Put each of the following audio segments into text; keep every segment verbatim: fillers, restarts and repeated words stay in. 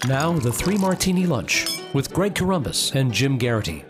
Now, the Three Martini Lunch with Greg Corombos and Jim Garrity.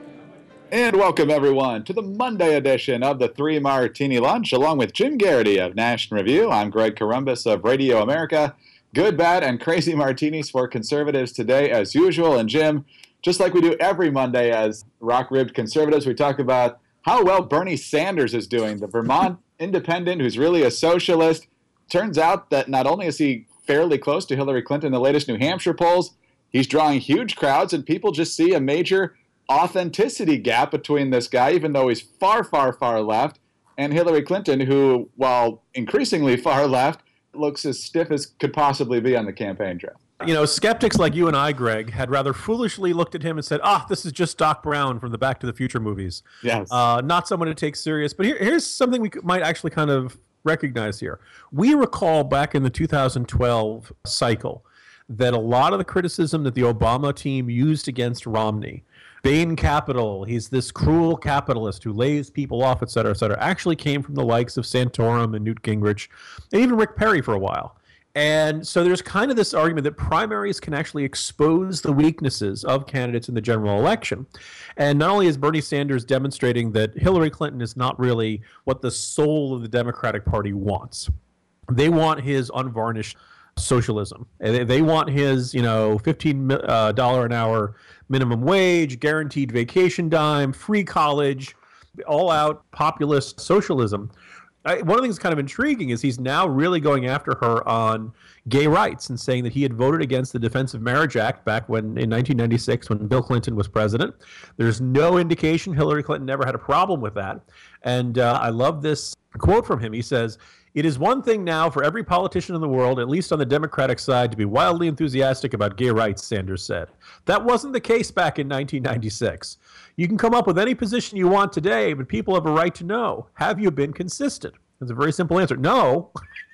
And welcome, everyone, to the Monday edition of the Three Martini Lunch, along with Jim Garrity of National Review. I'm Greg Corombos of Radio America. Good, bad, and crazy martinis for conservatives today, as usual. And Jim, just like we do every Monday as rock-ribbed conservatives, we talk about how well Bernie Sanders is doing, the Vermont independent who's really a socialist. Turns out that not only is he fairly close to Hillary Clinton in the latest New Hampshire polls, he's drawing huge crowds, and people just see a major authenticity gap between this guy, even though he's far, far, far left, and Hillary Clinton, who, while increasingly far left, looks as stiff as could possibly be on the campaign trail. You know, skeptics like you and I, Greg, had rather foolishly looked at him and said, ah, this is just Doc Brown from the Back to the Future movies. Yes. Uh, not someone to take serious. But here, here's something we might actually kind of recognize here. We recall back in the two thousand twelve cycle that a lot of the criticism that the Obama team used against Romney, Bain Capital, he's this cruel capitalist who lays people off, et cetera, et cetera, actually came from the likes of Santorum and Newt Gingrich, and even Rick Perry for a while. And so there's kind of this argument that primaries can actually expose the weaknesses of candidates in the general election. And not only is Bernie Sanders demonstrating that Hillary Clinton is not really what the soul of the Democratic Party wants. They want his unvarnished socialism. They want his, you know, fifteen dollars an hour minimum wage, guaranteed vacation dime, free college, all-out populist socialism. I, one of the things that's kind of intriguing is he's now really going after her on gay rights and saying that he had voted against the Defense of Marriage Act back when in nineteen ninety-six when Bill Clinton was president. There's no indication Hillary Clinton never had a problem with that. And uh, I love this quote from him. He says, "It is one thing now for every politician in the world, at least on the Democratic side, to be wildly enthusiastic about gay rights," Sanders said. That wasn't the case back in nineteen ninety-six. You can come up with any position you want today, but people have a right to know, have you been consistent? It's a very simple answer. No.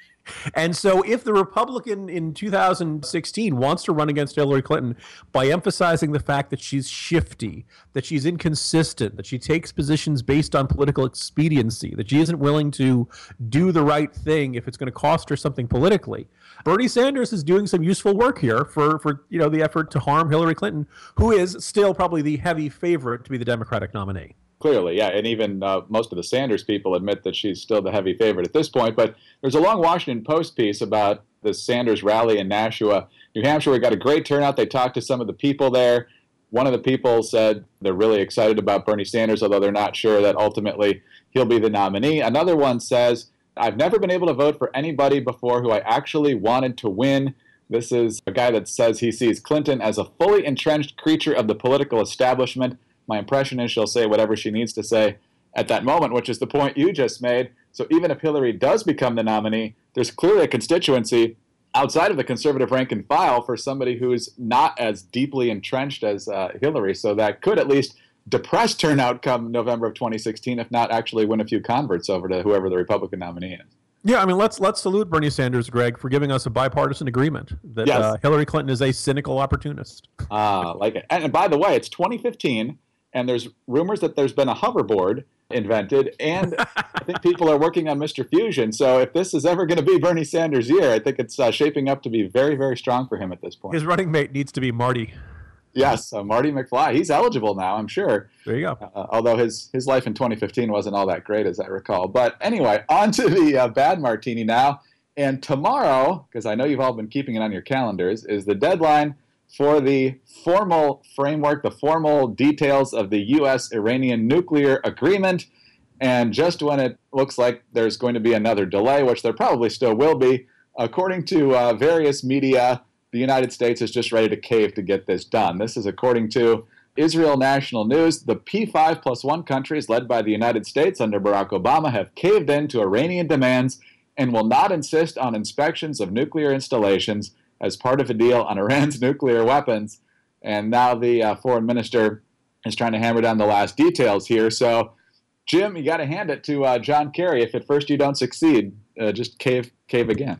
And so if the Republican in two thousand sixteen wants to run against Hillary Clinton by emphasizing the fact that she's shifty, that she's inconsistent, that she takes positions based on political expediency, that she isn't willing to do the right thing if it's going to cost her something politically, Bernie Sanders is doing some useful work here for, for you know, the effort to harm Hillary Clinton, who is still probably the heavy favorite to be the Democratic nominee. Clearly, yeah, and even uh, most of the Sanders people admit that she's still the heavy favorite at this point. But there's a long Washington Post piece about the Sanders rally in Nashua, New Hampshire. We got a great turnout. They talked to some of the people there. One of the people said they're really excited about Bernie Sanders, although they're not sure that ultimately he'll be the nominee. Another one says, "I've never been able to vote for anybody before who I actually wanted to win." This is a guy that says he sees Clinton as a fully entrenched creature of the political establishment. My impression is she'll say whatever she needs to say at that moment, which is the point you just made. So even if Hillary does become the nominee, there's clearly a constituency outside of the conservative rank and file for somebody who's not as deeply entrenched as uh, Hillary. So that could at least depress turnout come November of twenty sixteen, if not actually win a few converts over to whoever the Republican nominee is. Yeah, I mean, let's let's salute Bernie Sanders, Greg, for giving us a bipartisan agreement that Yes. uh, Hillary Clinton is a cynical opportunist. Ah, uh, like it. And, and by the way, it's twenty fifteen. And there's rumors that there's been a hoverboard invented, and I think people are working on Mister Fusion. So if this is ever going to be Bernie Sanders' year, I think it's uh, shaping up to be very, very strong for him at this point. His running mate needs to be Marty. Yes, uh, Marty McFly. He's eligible now, I'm sure. There you go. Uh, although his, his life in twenty fifteen wasn't all that great, as I recall. But anyway, on to the uh, bad martini now. And tomorrow, because I know you've all been keeping it on your calendars, is the deadline for the formal framework, the formal details of the U S Iranian nuclear agreement. And just when it looks like there's going to be another delay, which there probably still will be, according to uh, various media, the United States is just ready to cave to get this done. This is according to Israel National News. The P five plus one countries led by the United States under Barack Obama have caved in to Iranian demands and will not insist on inspections of nuclear installations as part of a deal on Iran's nuclear weapons. And now the uh, foreign minister is trying to hammer down the last details here. So, Jim, you got to hand it to uh, John Kerry. If at first you don't succeed, uh, just cave cave again.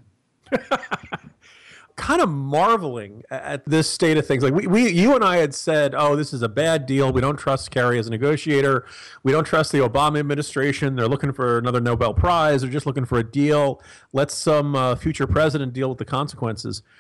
Kind of marveling at this state of things. Like we, we, you and I had said, oh, this is a bad deal. We don't trust Kerry as a negotiator. We don't trust the Obama administration. They're looking for another Nobel Prize. They're just looking for a deal. Let some uh, future president deal with the consequences.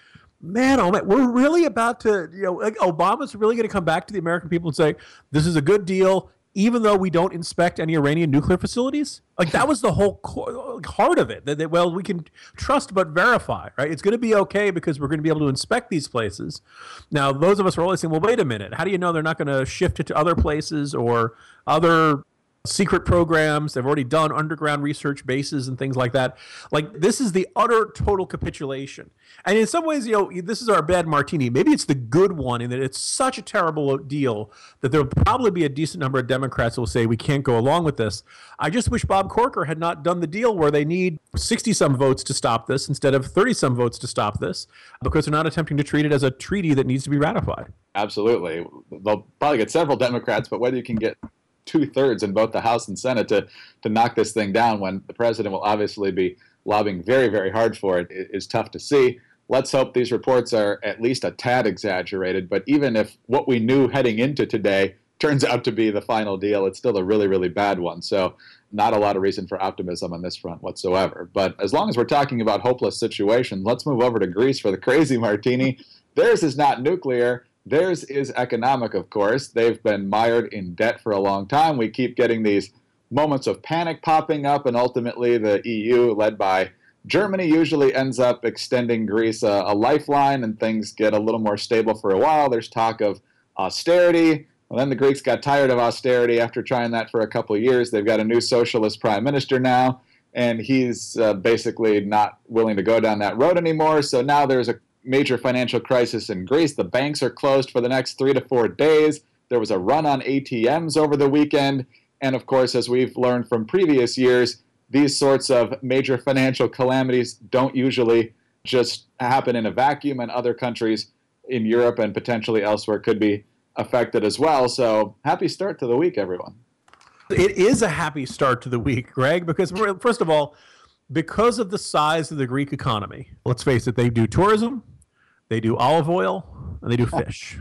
Man, oh man, we're really about to, you know, like Obama's really going to come back to the American people and say, this is a good deal, even though we don't inspect any Iranian nuclear facilities? Like, that was the whole core, heart of it. That, that, well, we can trust but verify, right? It's going to be okay because we're going to be able to inspect these places. Now, those of us are always saying, well, wait a minute. How do you know they're not going to shift it to other places or other secret programs? They've already done underground research bases and things like that. Like, this is the utter total capitulation. And in some ways, you know, this is our bad martini. Maybe it's the good one in that it's such a terrible deal that there'll probably be a decent number of Democrats who will say we can't go along with this. I just wish Bob Corker had not done the deal where they need sixty-some votes to stop this instead of thirty-some votes to stop this, because they're not attempting to treat it as a treaty that needs to be ratified. Absolutely. They'll probably get several Democrats, but whether you can get two-thirds in both the House and Senate to, to knock this thing down when the president will obviously be lobbying very, very hard for it is tough to see. Let's hope these reports are at least a tad exaggerated, but even if what we knew heading into today turns out to be the final deal, it's still a really, really bad one. So not a lot of reason for optimism on this front whatsoever. But as long as we're talking about hopeless situations, let's move over to Greece for the crazy martini. Theirs is not nuclear. Theirs is economic, of course. They've been mired in debt for a long time. We keep getting these moments of panic popping up, and ultimately the E U, led by Germany, usually ends up extending Greece a, a lifeline, and things get a little more stable for a while. There's talk of austerity. Well, then the Greeks got tired of austerity after trying that for a couple of years. They've got a new socialist prime minister now, and he's uh, basically not willing to go down that road anymore. So now there's a major financial crisis in Greece. The banks are closed for the next three to four days. There was a run on A T Ms over the weekend. And of course, as we've learned from previous years, these sorts of major financial calamities don't usually just happen in a vacuum, and other countries in Europe and potentially elsewhere could be affected as well. So happy start to the week, everyone. It is a happy start to the week, Greg, because first of all, because of the size of the Greek economy, let's face it, they do tourism, they do olive oil, and they do fish.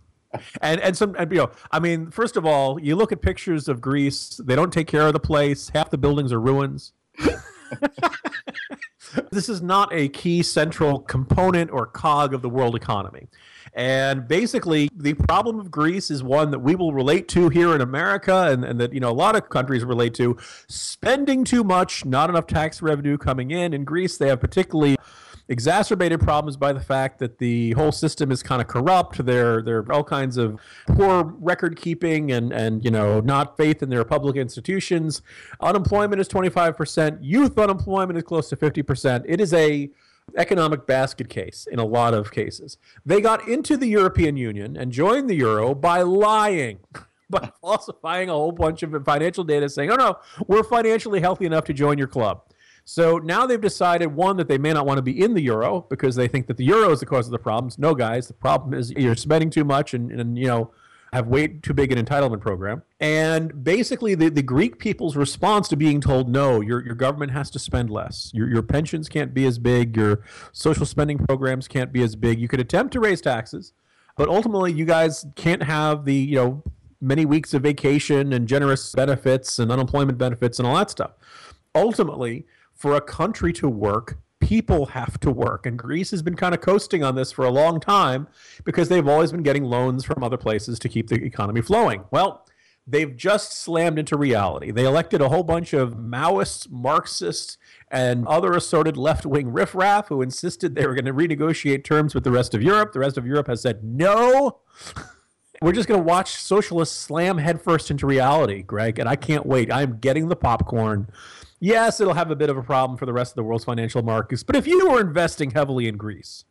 and and some, and, you know, I mean, first of all, you look at pictures of Greece, they don't take care of the place. Half the buildings are ruins. This is not a key central component or cog of the world economy. And basically, the problem of Greece is one that we will relate to here in America, and, and that, you know, a lot of countries relate to. Spending too much, not enough tax revenue coming in. In Greece, they have particularly exacerbated problems by the fact that the whole system is kind of corrupt. There, there are all kinds of poor record keeping and, and, you know, not faith in their public institutions. Unemployment is twenty-five percent. Youth unemployment is close to fifty percent. It is a economic basket case in a lot of cases. They got into the European Union and joined the euro by lying, by falsifying a whole bunch of financial data saying, oh no, we're financially healthy enough to join your club. So now they've decided, one, that they may not want to be in the euro because they think that the euro is the cause of the problems. No, guys, the problem is you're spending too much and, and you know, have way too big an entitlement program. And basically the, the Greek people's response to being told, no, your your government has to spend less. Your, your pensions can't be as big. Your social spending programs can't be as big. You could attempt to raise taxes, but ultimately you guys can't have the, you know, many weeks of vacation and generous benefits and unemployment benefits and all that stuff. Ultimately, for a country to work, people have to work. And Greece has been kind of coasting on this for a long time because they've always been getting loans from other places to keep the economy flowing. Well, they've just slammed into reality. They elected a whole bunch of Maoists, Marxists, and other assorted left-wing riffraff who insisted they were going to renegotiate terms with the rest of Europe. The rest of Europe has said, no, we're just going to watch socialists slam headfirst into reality, Greg, and I can't wait. I'm getting the popcorn. Yes, it'll have a bit of a problem for the rest of the world's financial markets. But if you were investing heavily in Greece,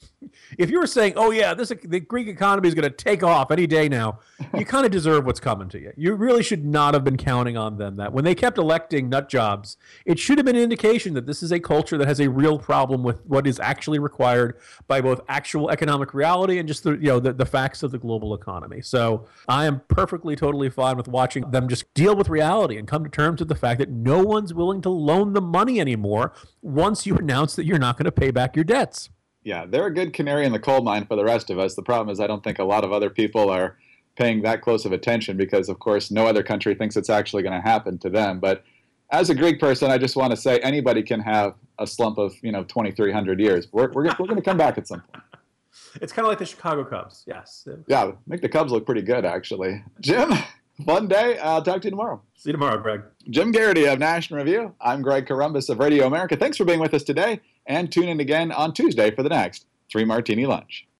if you were saying, oh, yeah, this the Greek economy is going to take off any day now, you kind of deserve what's coming to you. You really should not have been counting on them. That when they kept electing nut jobs, it should have been an indication that this is a culture that has a real problem with what is actually required by both actual economic reality and just the, you know, the, the facts of the global economy. So I am perfectly, totally fine with watching them just deal with reality and come to terms with the fact that no one's willing to loan them money anymore once you announce that you're not going to pay back your debts. Yeah, they're a good canary in the coal mine for the rest of us. The problem is I don't think a lot of other people are paying that close of attention because, of course, no other country thinks it's actually going to happen to them. But as a Greek person, I just want to say anybody can have a slump of, you know, twenty-three hundred years. We're, we're, we're going to come back at some point. It's kind of like the Chicago Cubs. Yes. Yeah, make the Cubs look pretty good, actually. Jim, fun day. I'll talk to you tomorrow. See you tomorrow, Greg. Jim Garrity of National Review. I'm Greg Corombos of Radio America. Thanks for being with us today, and tune in again on Tuesday for the next Three Martini Lunch.